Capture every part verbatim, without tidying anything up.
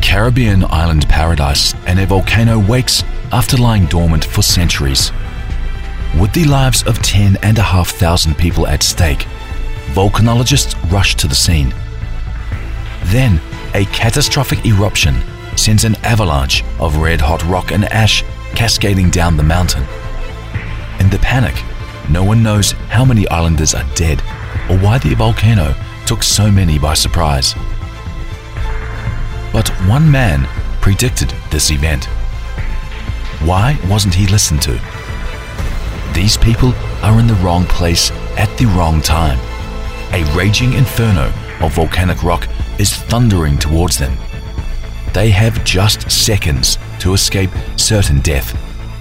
Caribbean island paradise, and a volcano wakes after lying dormant for centuries. With the lives of ten and a half thousand people at stake, volcanologists rush to the scene. Then, a catastrophic eruption sends an avalanche of red-hot rock and ash cascading down the mountain. In the panic, no one knows how many islanders are dead or why the volcano took so many by surprise. But one man predicted this event. Why wasn't he listened to? These people are in the wrong place at the wrong time. A raging inferno of volcanic rock is thundering towards them. They have just seconds to escape certain death.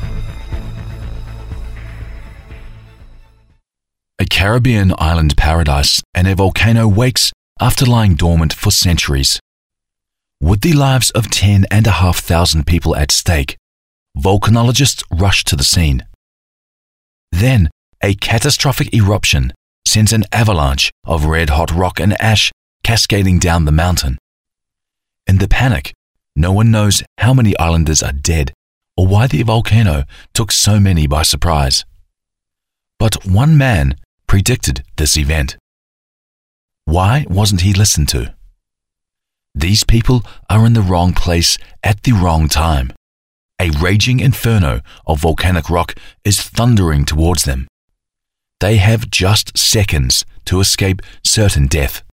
A Caribbean island paradise, and a volcano wakes after lying dormant for centuries. With the lives of ten and a half thousand people at stake, volcanologists rush to the scene. Then, a catastrophic eruption sends an avalanche of red-hot rock and ash cascading down the mountain. In the panic, no one knows how many islanders are dead or why the volcano took so many by surprise. But one man predicted this event. Why wasn't he listened to? These people are in the wrong place at the wrong time. A raging inferno of volcanic rock is thundering towards them. They have just seconds to escape certain death.